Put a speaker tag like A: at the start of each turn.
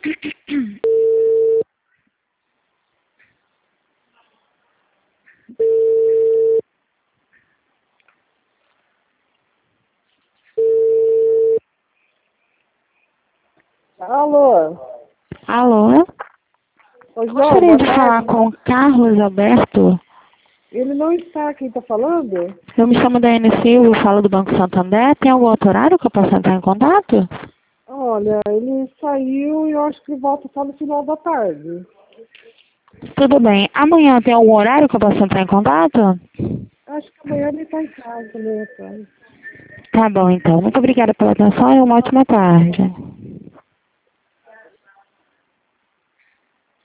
A: Alô?
B: Alô?
A: Ô, João,
B: Gostaria
A: boa
B: de falar
A: tarde.
B: com o Carlos Alberto.
A: Ele não está aqui, tá falando?
B: Eu me chamo Daiane Silva, falo do Banco Santander. Tem algum outro horário que eu possa entrar em contato?
A: Olha, ele saiu e eu acho que volta só no final da tarde.
B: Tudo bem. Amanhã tem algum horário que eu possa entrar em contato?
A: Acho que amanhã ele tá em casa, né, pai?
B: Tá bom, então. Muito obrigada pela atenção e uma ótima tarde.